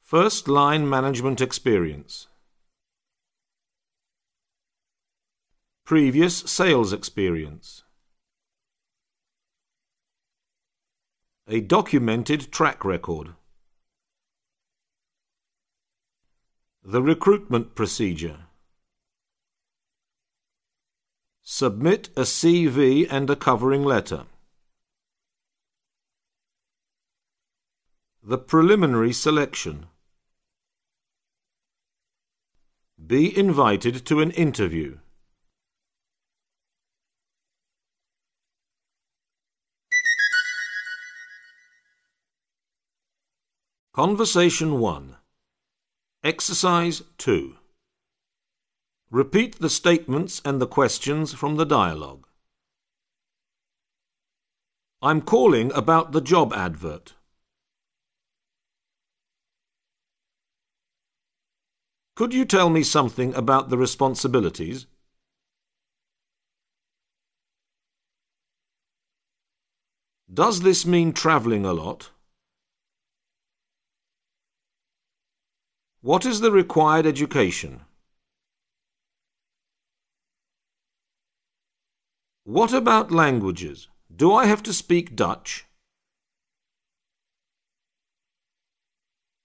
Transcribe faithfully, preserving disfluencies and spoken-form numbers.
First line management experience. Previous sales experience. A documented track record. The recruitment procedure. Submit a C V and a covering letter. The preliminary selection. Be invited to an interview. Conversation one. Exercise two. Repeat the statements and the questions from the dialogue. I'm calling about the job advert. Could you tell me something about the responsibilities? Does this mean travelling a lot? What is the required education? What about languages? Do I have to speak Dutch?